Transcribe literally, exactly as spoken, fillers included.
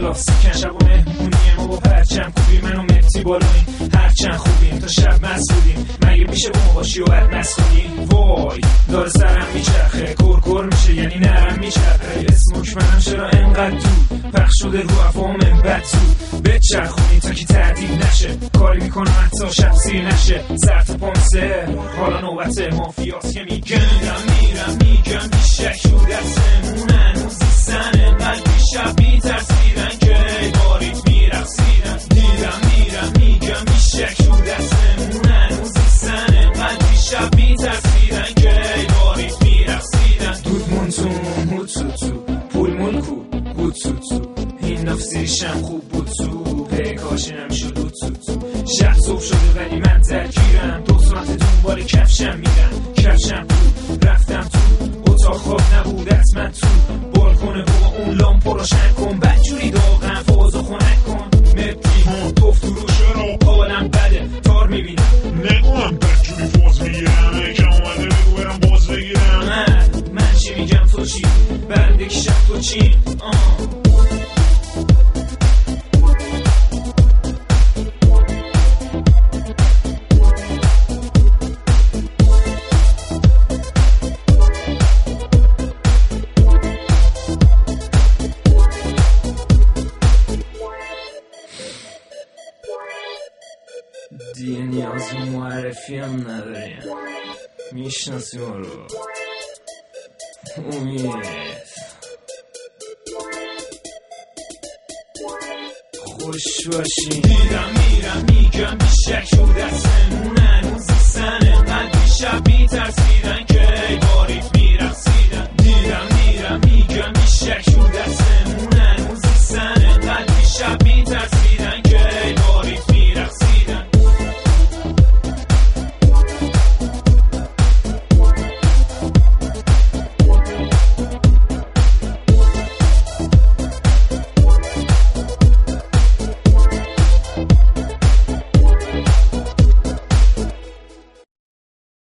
کلاسیکن شب و مهمونی ما با پرچم کوبی منو متی بالونی هرچند خوبیم تا شب مسئولیم مگه میشه با ما باشی و بد مسخونی وای داره سرم میچرخه کرکر میشه یعنی نرم میچرخه اسموک منم چرا انقدر دود پخش شده رو افهام بد تو بچرخونی تا کی تعدیل نشه کاری میکنم حتی شب سیر نشه سرت پامسه حالا نوبت مافیاست که میگم میرم میرم میگم بیشک رو دستمون هنوز نیستن قلبی شب میترسیدن که بارید میرقصیدن میرم میرم میگم بیشک رو دستمون هنوز نیستن قلبی شب میترسیدن که بارید میرقصیدن دودمون تو هود تو تو پولمون کو بود تو تو این نفسیشم خوب بود تو پیکاشنم شد بود تو تو شب صبح شده ولی من درگیرم دو ساعت دنبال کفشم میرم کفشم بود رفتم تو اتاق خواب نبود حتما تو بالکنه با اون لامپو روشن کن بدجوری داغم فازو خنک کن مپی توف تو روش رو حالم بده تار میبینم نگوهم بدجوری فاز میگیرم یکم اومده بگو برم باز بگیرم من من چی میگم تو چی برنده که شب تو چی آه دیگه نیاز به معرفی هم نداریم میشناسی ما رو امید خوش باشین دیرم میرم میگم بیشک رو دستمون هنوز نیستن قلبی شب میترسیدن که بارید میرقصیدن دیرم میرم میگم بیشک رو دستمون هنوز نیستن قلبی شب میترسیدن